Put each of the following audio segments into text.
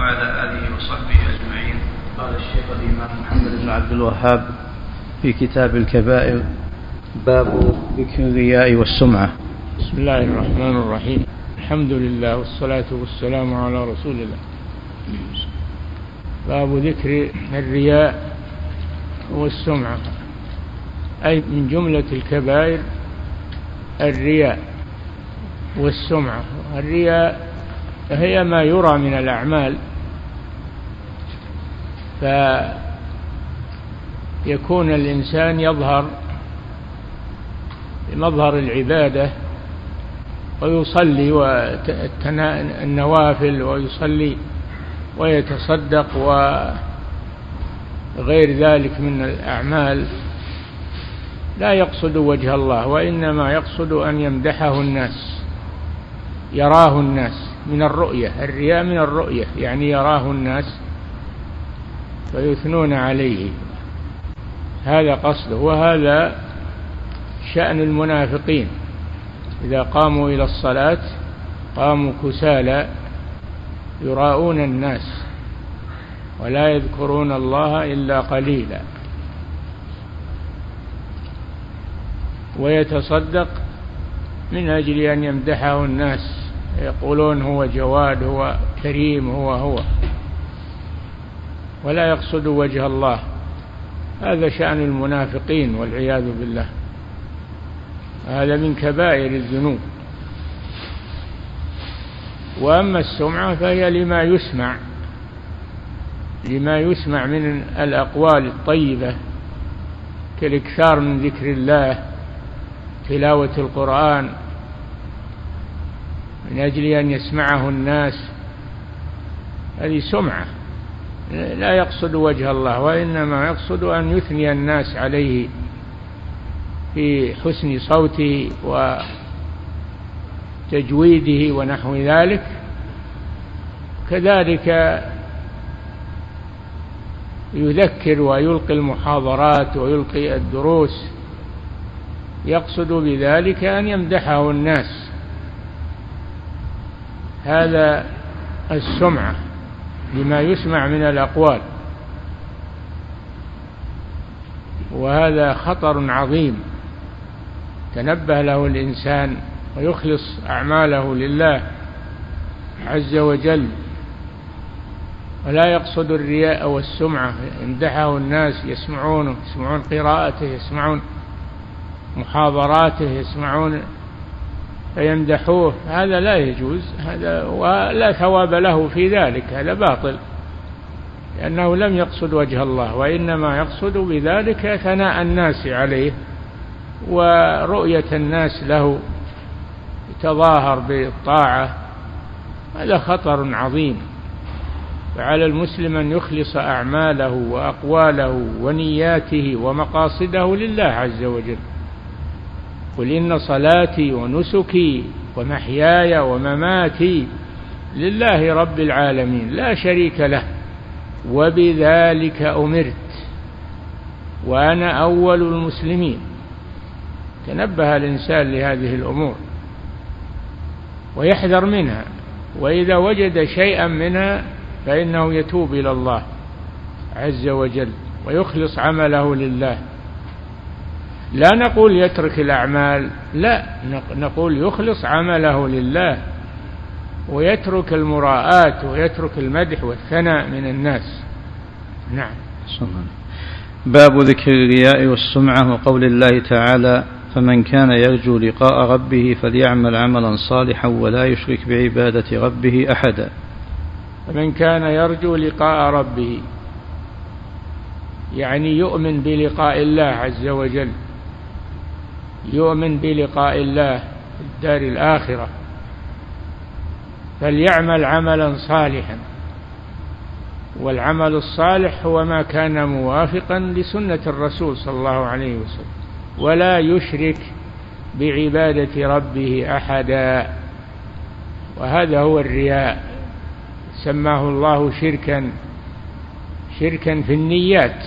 وعلى آله وصحبه أجمعين. قال الشيخ الإمام محمد بن عبد الوهاب في كتاب الكبائر: باب ذكر الرياء والسمعة. بسم الله الرحمن الرحيم. الحمد لله والصلاة والسلام على رسول الله. باب ذكر الرياء والسمعة، أي من جملة الكبائر الرياء والسمعة. الرياء هي ما يرى من الأعمال، فيكون الإنسان يظهر بمظهر العبادة ويصلي النوافل ويصلي ويتصدق وغير ذلك من الأعمال، لا يقصد وجه الله، وإنما يقصد أن يمدحه الناس، يراه الناس من الرؤية. الرياء من الرؤية، يعني يراه الناس فيثنون عليه، هذا قصده. وهذا شأن المنافقين، إذا قاموا إلى الصلاة قاموا كسالى يراءون الناس ولا يذكرون الله إلا قليلا. ويتصدق من أجل أن يمدحه الناس، يقولون هو جواد، هو كريم، هو ولا يقصد وجه الله. هذا شأن المنافقين والعياذ بالله، هذا من كبائر الذنوب. وأما السمعة فهي لما يسمع من الأقوال الطيبة، كالإكثار من ذكر الله، تلاوة القرآن، من أجل أن يسمعه الناس. هذه سمعة، لا يقصد وجه الله، وإنما يقصد أن يثني الناس عليه في حسن صوته وتجويده ونحو ذلك. كذلك يذكر ويلقي المحاضرات ويلقي الدروس، يقصد بذلك أن يمدحه الناس. هذا السمعة لما يسمع من الأقوال، وهذا خطر عظيم تنبه له الإنسان ويخلص أعماله لله عز وجل، ولا يقصد الرياء والسمعة. يمدحه الناس، يسمعون قراءته، يسمعون محاضراته، يسمعون فيمدحوه، هذا لا يجوز، هذا ولا ثواب له في ذلك، هذا باطل، لأنه لم يقصد وجه الله، وإنما يقصد بذلك ثناء الناس عليه ورؤية الناس له، يتظاهر بالطاعة. هذا خطر عظيم. فعلى المسلم أن يخلص أعماله وأقواله ونياته ومقاصده لله عز وجل. قل إن صلاتي ونسكي ومحياي ومماتي لله رب العالمين لا شريك له وبذلك أمرت وأنا أول المسلمين. تنبه الإنسان لهذه الأمور ويحذر منها، وإذا وجد شيئا منها فإنه يتوب إلى الله عز وجل ويخلص عمله لله. لا نقول يترك الأعمال، لا، نقول يخلص عمله لله ويترك المراءات ويترك المدح والثناء من الناس. نعم. باب ذكر الرياء والسمعة، وقول الله تعالى: فمن كان يرجو لقاء ربه فليعمل عملا صالحا ولا يشرك بعبادة ربه أحدا. فمن كان يرجو لقاء ربه، يعني يؤمن بلقاء الله عز وجل، يؤمن بلقاء الله في الدار الآخرة، فليعمل عملا صالحا. والعمل الصالح هو ما كان موافقا لسنة الرسول صلى الله عليه وسلم، ولا يشرك بعبادة ربه أحدا. وهذا هو الرياء، سماه الله شركا في النيات،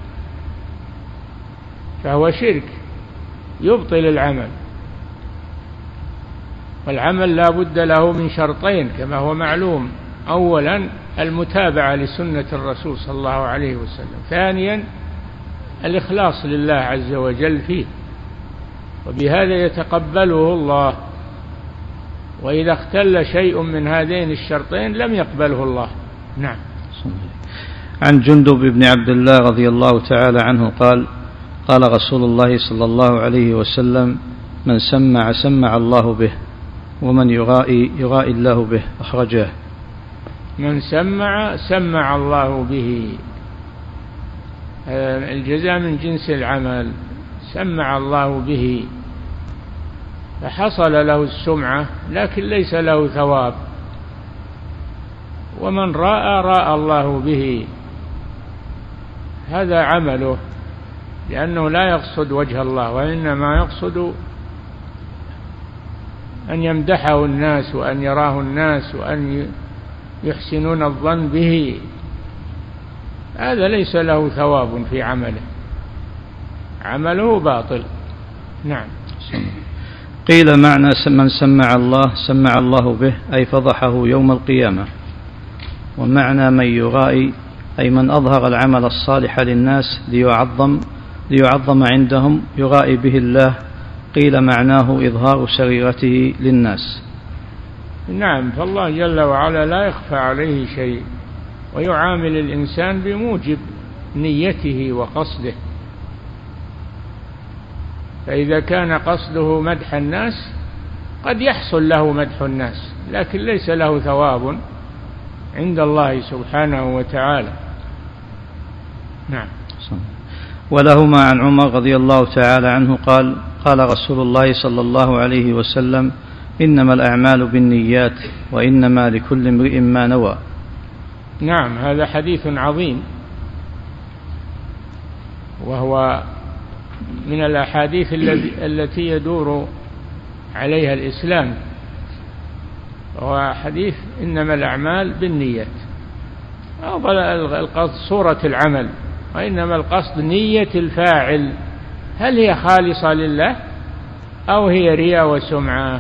فهو شرك يبطل العمل. والعمل لا بد له من شرطين كما هو معلوم: أولا المتابعة لسنة الرسول صلى الله عليه وسلم، ثانيا الإخلاص لله عز وجل فيه، وبهذا يتقبله الله، وإذا اختل شيء من هذين الشرطين لم يقبله الله. نعم. عن جندب بن عبد الله رضي الله تعالى عنه قال: قال رسول الله صلى الله عليه وسلم: من سمع سمع الله به، ومن يرائي يرائي الله به. أخرجاه. من سمع سمع الله به، الجزاء من جنس العمل، سمع الله به فحصل له السمعة لكن ليس له ثواب. ومن رأى رأى الله به، هذا عمله، لأنه لا يقصد وجه الله، وإنما يقصد أن يمدحه الناس وأن يراه الناس وأن يحسنون الظن به، هذا ليس له ثواب في عمله، عمله باطل. نعم. قيل معنى من سمع الله سمع الله به أي فضحه يوم القيامة، ومعنى من يرائي أي من أظهر العمل الصالح للناس ليعظم عندهم يرائي به الله، قيل معناه إظهار سريرته للناس. نعم، فالله جل وعلا لا يخفى عليه شيء، ويعامل الإنسان بموجب نيته وقصده، فإذا كان قصده مدح الناس قد يحصل له مدح الناس، لكن ليس له ثواب عند الله سبحانه وتعالى. نعم. ولهما عن عمر رضي الله تعالى عنه قال: قال رسول الله صلى الله عليه وسلم: إنما الأعمال بالنيات وإنما لكل امرئ ما نوى. نعم، هذا حديث عظيم، وهو من الأحاديث التي يدور عليها الإسلام، وهو حديث إنما الأعمال بالنيات، أفضل القصد صورة العمل، وإنما القصد نية الفاعل، هل هي خالصة لله أو هي رياء وسمعة؟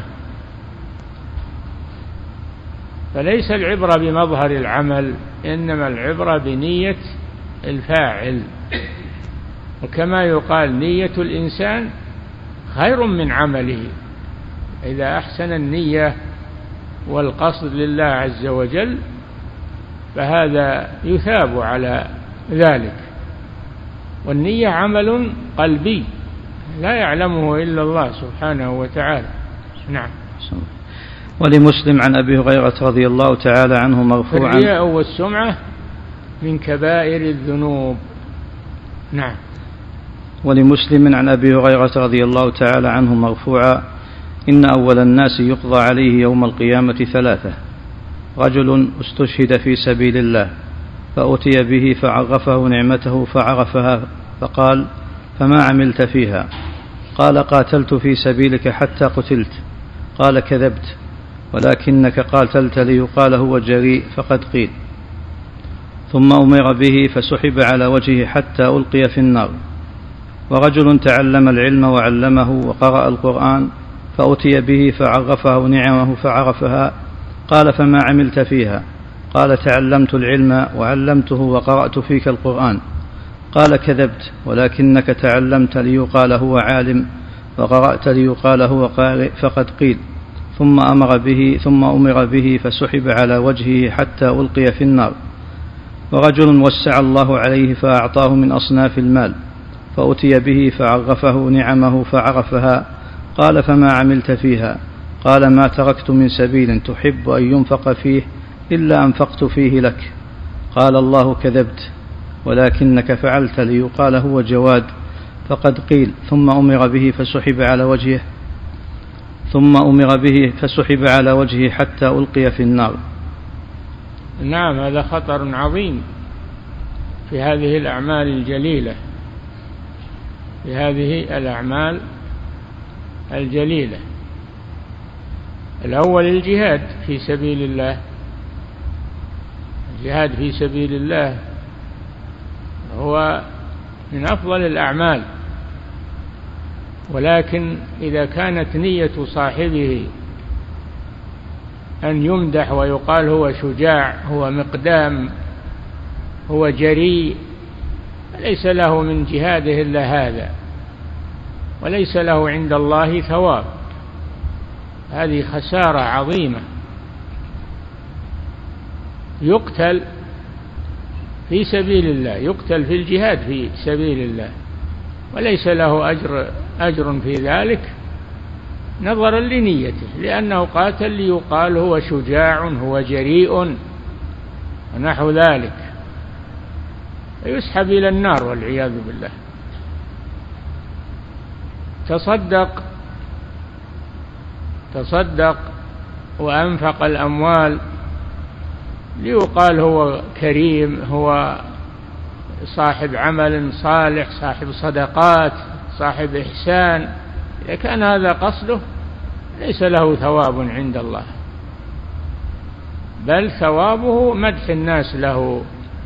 فليس العبرة بمظهر العمل، إنما العبرة بنية الفاعل. وكما يقال: نية الإنسان خير من عمله، إذا أحسن النية والقصد لله عز وجل فهذا يثاب على ذلك. والنية عمل قلبي لا يعلمه إلا الله سبحانه وتعالى. نعم. ولمسلم عن أبي هريرة رضي الله تعالى عنه مرفوعا: الرياء والسمعة من كبائر الذنوب. نعم. ولمسلم عن أبي هريرة رضي الله تعالى عنه مرفوعا: إن أول الناس يقضى عليه يوم القيامة 3: رجل استشهد في سبيل الله فأتي به فعرفه نعمته فعرفها فقال: فما عملت فيها؟ قال: قاتلت في سبيلك حتى قتلت. قال: كذبت، ولكنك قاتلت ليقال هو جريء فقد قيل. ثم أمر به فسحب على وجهه حتى ألقي في النار. ورجل تعلم العلم وعلمه وقرأ القرآن فأتي به فعرفه نعمه فعرفها. قال: فما عملت فيها؟ قال: تعلمت العلم وعلمته وقرأت فيك القرآن. قال: كذبت، ولكنك تعلمت ليقال هو عالم وقرأت ليقال هو قارئ فقد قيل. ثم أمر به فسحب على وجهه حتى ألقي في النار. ورجل وسع الله عليه فأعطاه من أصناف المال فأتي به فعرفه نعمه فعرفها. قال: فما عملت فيها؟ قال: ما تركت من سبيل تحب أن ينفق فيه إلا أنفقت فيه لك. قال: الله: كذبت، ولكنك فعلت ليقال هو جواد فقد قيل. ثم أمر به فسحب على وجهه حتى ألقي في النار. نعم، هذا خطر عظيم في هذه الأعمال الجليلة، في هذه الأعمال الجليلة. الأول الجهاد في سبيل الله، الجهاد في سبيل الله هو من أفضل الأعمال، ولكن إذا كانت نية صاحبه أن يمدح ويقال هو شجاع، هو مقدام، هو جريء، ليس له من جهاده إلا هذا، وليس له عند الله ثواب. هذه خسارة عظيمة. يقتل في سبيل الله، يقتل في الجهاد في سبيل الله، وليس له أجر في ذلك نظرا لنيته، لأنه قاتل ليقال هو شجاع، هو جريء ونحو ذلك، فيسحب إلى النار والعياذ بالله. تصدق وأنفق الأموال ليقال هو كريم، هو صاحب عمل صالح، صاحب صدقات، صاحب إحسان. إذا كان هذا قصده ليس له ثواب عند الله، بل ثوابه مدح الناس له.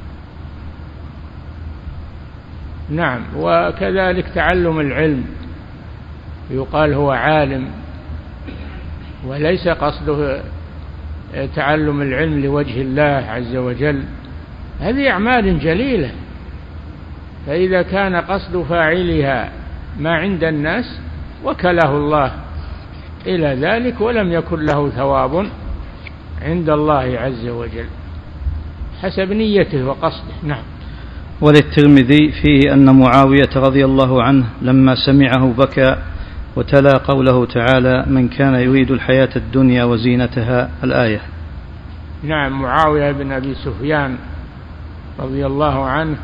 نعم. وكذلك تعلم العلم، يقال هو عالم، وليس قصده تعلم العلم لوجه الله عز وجل. هذه أعمال جليلة، فإذا كان قصد فاعلها ما عند الناس وكله الله إلى ذلك، ولم يكن له ثواب عند الله عز وجل حسب نيته وقصده. نعم. وللترمذي فيه أن معاوية رضي الله عنه لما سمعه بكى وتلا قوله تعالى: من كان يريد الحياة الدنيا وزينتها، الآية. نعم. معاوية بن أبي سفيان رضي الله عنه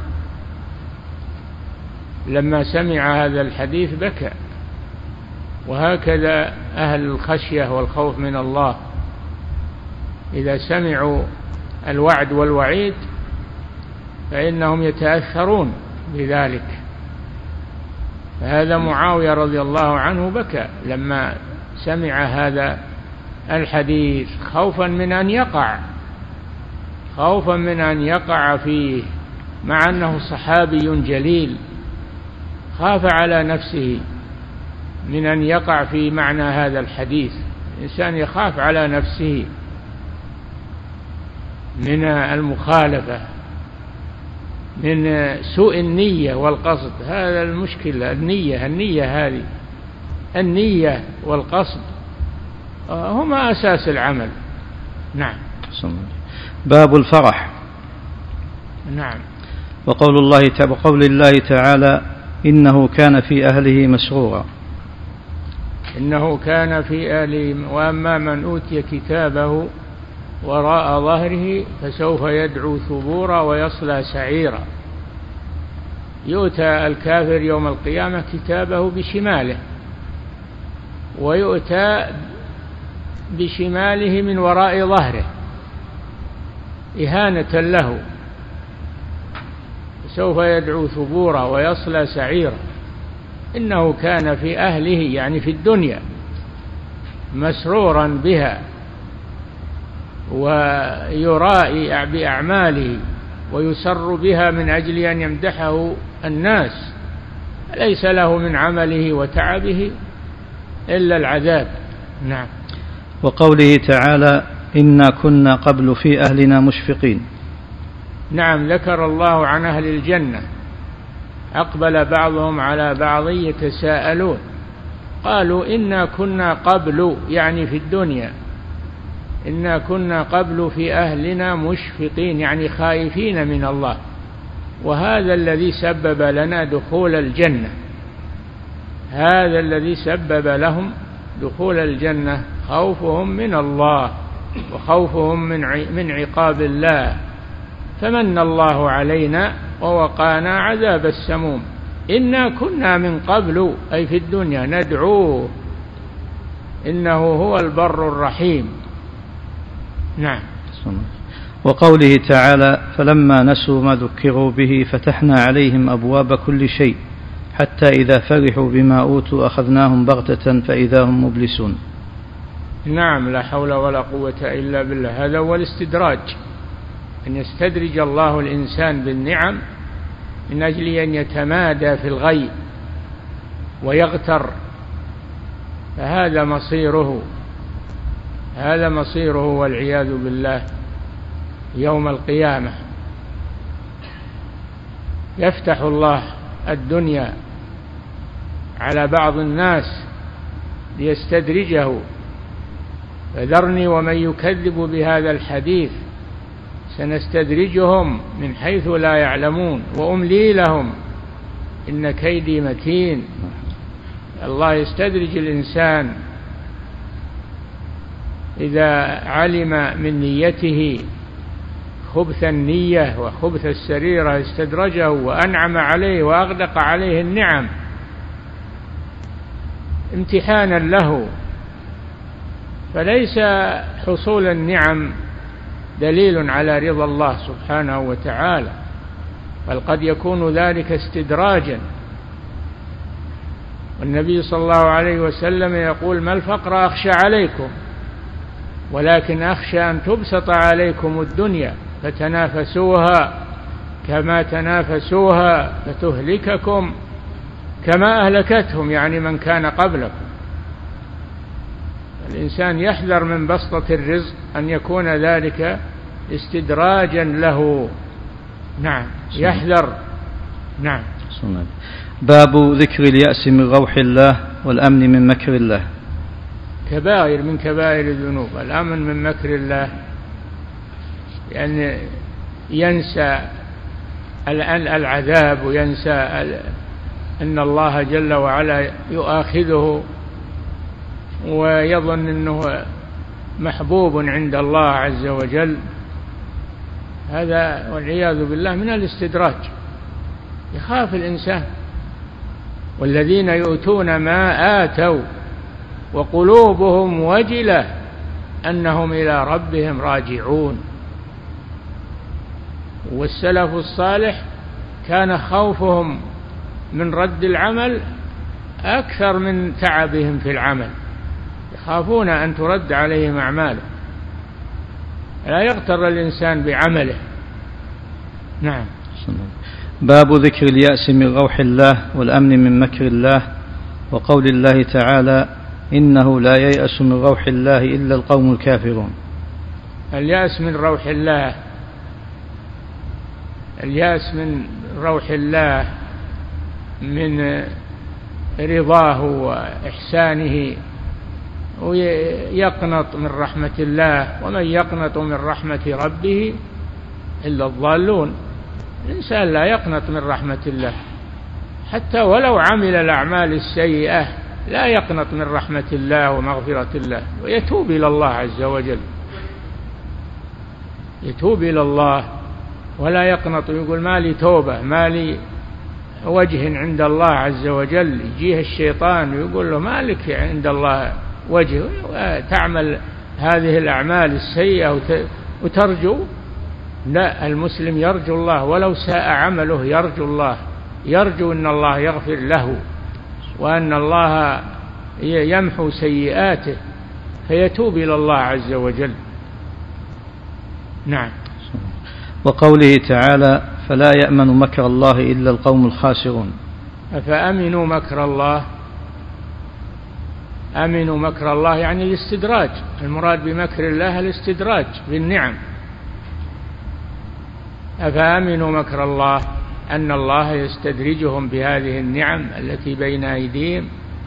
لما سمع هذا الحديث بكى، وهكذا أهل الخشية والخوف من الله إذا سمعوا الوعد والوعيد فإنهم يتأثرون بذلك. فهذا معاوية رضي الله عنه بكى لما سمع هذا الحديث، خوفا من أن يقع فيه، مع أنه صحابي جليل، خاف على نفسه من أن يقع في معنى هذا الحديث. الإنسان يخاف على نفسه من المخالفة، من سوء النية والقصد. هذا المشكلة، النية هذه، النية والقصد هما أساس العمل. نعم. باب الفرح. نعم. وقول الله تعالى: إنه كان في أهله مسرورا. إنه كان في أهله. وأما من أوتي كتابه وراء ظهره فسوف يدعو ثبورا ويصلى سعيرا. يؤتى الكافر يوم القيامة كتابه بشماله، ويؤتى بشماله من وراء ظهره إهانة له، سوف يدعو ثبورا ويصلى سعيرا. إنه كان في أهله يعني في الدنيا مسرورا بها، ويرائي بأعماله ويسر بها من أجل أن يمدحه الناس، ليس له من عمله وتعبه إلا العذاب. نعم. وقوله تعالى: إنا كنا قبل في أهلنا مشفقين. نعم. ذكر الله عن أهل الجنة، أقبل بعضهم على بعض يتساءلون، قالوا إنا كنا قبل، يعني في الدنيا، إنا كنا قبل في أهلنا مشفقين، يعني خائفين من الله. وهذا الذي سبب لنا دخول الجنة، هذا الذي سبب لهم دخول الجنة، خوفهم من الله وخوفهم من عقاب الله. فمن الله علينا ووقانا عذاب السموم. إنا كنا من قبل، أي في الدنيا، ندعوه إنه هو البر الرحيم. نعم. وقوله تعالى: فلما نسوا ما ذكروا به فتحنا عليهم أبواب كل شيء حتى إذا فرحوا بما أوتوا أخذناهم بغتة فإذا هم مبلسون. نعم. لا حول ولا قوة إلا بالله. هذا هو الاستدراج، أن يستدرج الله الإنسان بالنعم من أجل أن يتمادى في الغي ويغتر، فهذا مصيره. هذا مصيره والعياذ بالله يوم القيامة. يفتح الله الدنيا على بعض الناس ليستدرجه، فذرني ومن يكذب بهذا الحديث سنستدرجهم من حيث لا يعلمون وأملي لهم إن كيدي متين. الله يستدرج الإنسان إذا علم من نيته خبث النية وخبث السريرة استدرجه وأنعم عليه وأغدق عليه النعم امتحانا له. فليس حصول النعم دليل على رضا الله سبحانه وتعالى، بل قد يكون ذلك استدراجا. والنبي صلى الله عليه وسلم يقول: ما الفقر أخشى عليكم ولكن أخشى أن تبسط عليكم الدنيا فتنافسوها كما تنافسوها فتهلككم كما أهلكتهم، يعني من كان قبلكم. الإنسان يحذر من بسطة الرزق أن يكون ذلك استدراجا له. نعم يحذر. نعم. باب ذكر اليأس من روح الله والأمن من مكر الله. كبائر من كبائر الذنوب الأمن من مكر الله، يعني ينسى العذاب وينسى أن الله جل وعلا يؤاخذه ويظن أنه محبوب عند الله عز وجل. هذا والعياذ بالله من الاستدراج. يخاف الإنسان. والذين يؤتون ما آتوا وقلوبهم وجلة أنهم إلى ربهم راجعون. والسلف الصالح كان خوفهم من رد العمل أكثر من تعبهم في العمل، يخافون أن ترد عليهم أعماله. لا يغتر الإنسان بعمله. نعم. باب ذكر اليأس من روح الله والأمن من مكر الله، وقول الله تعالى: إنه لا ييأس من روح الله إلا القوم الكافرون. اليأس من روح الله، اليأس من روح الله من رضاه وإحسانه، ويقنط من رحمة الله. ومن يقنط من رحمة ربه إلا الضالون. الإنسان لا يقنط من رحمة الله حتى ولو عمل الأعمال السيئة، لا يقنط من رحمة الله ومغفرة الله، ويتوب إلى الله عز وجل. يتوب إلى الله ولا يقنط يقول ما لي توبة، ما لي وجه عند الله عز وجل. يجيه الشيطان ويقول له ما لك عند الله وجه، تعمل هذه الأعمال السيئة وترجو. لا، المسلم يرجو الله ولو ساء عمله، يرجو الله، يرجو أن الله يغفر له وأن الله يمحو سيئاته فيتوب إلى الله عز وجل. نعم. وقوله تعالى: فلا يأمن مكر الله إلا القوم الخاسرون. أفأمنوا مكر الله، أمنوا مكر الله يعني الاستدراج. المراد بمكر الله الاستدراج بالنعم. أفأمنوا مكر الله أن الله يستدرجهم بهذه النعم التي بين أيديهم،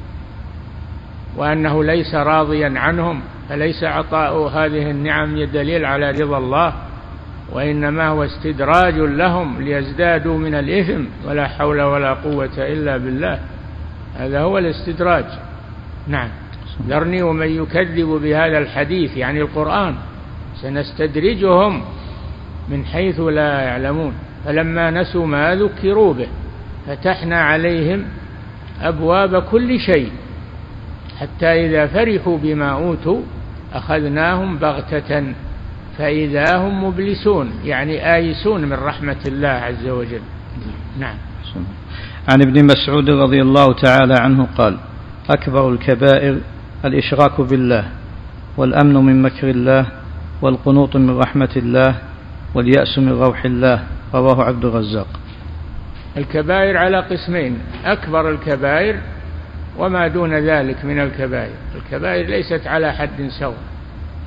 وأنه ليس راضيا عنهم، فليس عطاء هذه النعم دليل على رضا الله، وإنما هو استدراج لهم ليزدادوا من الإثم، ولا حول ولا قوة إلا بالله. هذا هو الاستدراج. نعم. ذرني ومن يكذب بهذا الحديث يعني القرآن سنستدرجهم من حيث لا يعلمون. فلما نسوا ما ذكروا به فتحنا عليهم أبواب كل شيء حتى إذا فرحوا بما أوتوا أخذناهم بغتة فإذا هم مبلسون، يعني آيسون من رحمة الله عز وجل. نعم. عن ابن مسعود رضي الله تعالى عنه قال: أكبر الكبائر الإشراك بالله، والأمن من مكر الله، والقنوط من رحمة الله، واليأس من روح الله. رواه عبد الرزاق. الكبائر على قسمين: أكبر الكبائر وما دون ذلك من الكبائر. الكبائر ليست على حد سواء،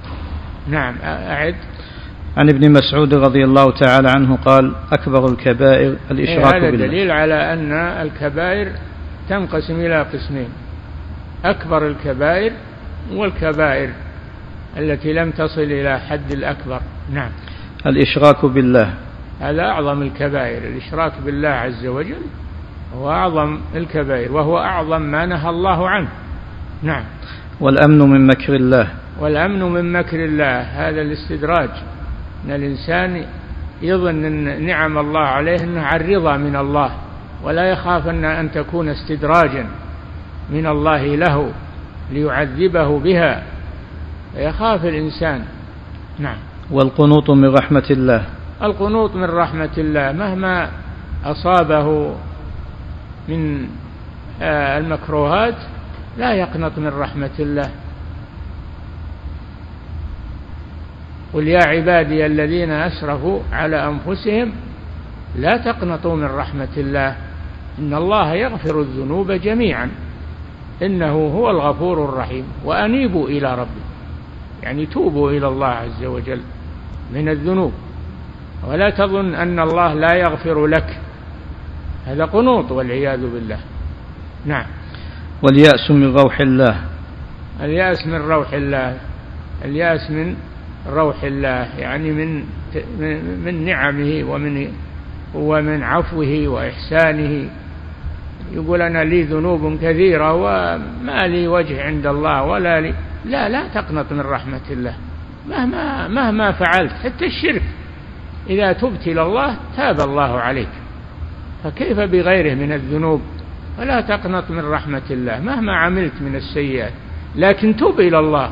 نعم أعد. عن ابن مسعود رضي الله تعالى عنه قال أكبر الكبائر الإشراك بالله. هذا دليل على أن الكبائر تنقسم إلى قسمين: أكبر الكبائر والكبائر التي لم تصل إلى حد الأكبر. نعم. الإشراك بالله هذا أعظم الكبائر، الإشراك بالله عز وجل هو أعظم الكبائر، وهو أعظم ما نهى الله عنه. نعم. والأمن من مكر الله. والأمن من مكر الله هذا الاستدراج، أن الإنسان يظن أن نعم الله عليه أنها عن رضا من الله، ولا يخاف أن تكون استدراجا من الله له ليعذبه بها، يخاف الإنسان. نعم. والقنوط من رحمة الله. القنوط من رحمة الله، مهما أصابه من المكروهات لا يقنط من رحمة الله. قل يا عبادي الذين أسرفوا على أنفسهم لا تقنطوا من رحمة الله إن الله يغفر الذنوب جميعا إنه هو الغفور الرحيم وأنيبوا إلى ربكم، يعني توبوا إلى الله عز وجل من الذنوب، ولا تظن أن الله لا يغفر لك، هذا قنوط والعياذ بالله. نعم. واليأس من روح الله. اليأس من روح الله، اليأس من روح الله يعني من نعمه ومن عفوه وإحسانه. يقول أنا لي ذنوب كثيرة وما لي وجه عند الله ولا لي، لا تقنط من رحمة الله مهما فعلت، حتى الشرك إذا تبت إلى الله تاب الله عليك، فكيف بغيره من الذنوب؟ فلا تقنط من رحمة الله مهما عملت من السيئات، لكن توب إلى الله،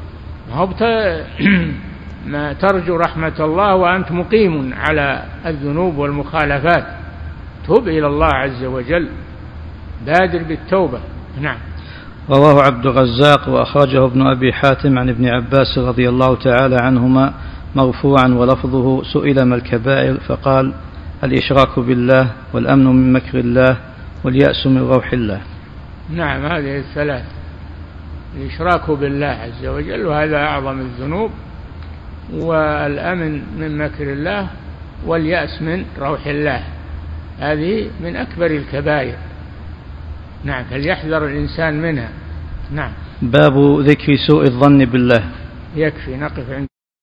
ما ترجو رحمة الله وأنت مقيم على الذنوب والمخالفات. توب إلى الله عز وجل، بادر بالتوبة. نعم. رواه عبد الرزاق وأخرجه ابن أبي حاتم عن ابن عباس رضي الله تعالى عنهما مرفوعا ولفظه: سئل ما الكبائر فقال: الإشراك بالله، والأمن من مكر الله، واليأس من روح الله. نعم، هذه الثلاث: الإشراك بالله عز وجل وهذا أعظم الذنوب، والأمن من مكر الله، واليأس من روح الله، هذه من أكبر الكبائر. نعم، فليحذر الإنسان منها. نعم. باب ذكر سوء الظن بالله. يكفي، نقف عند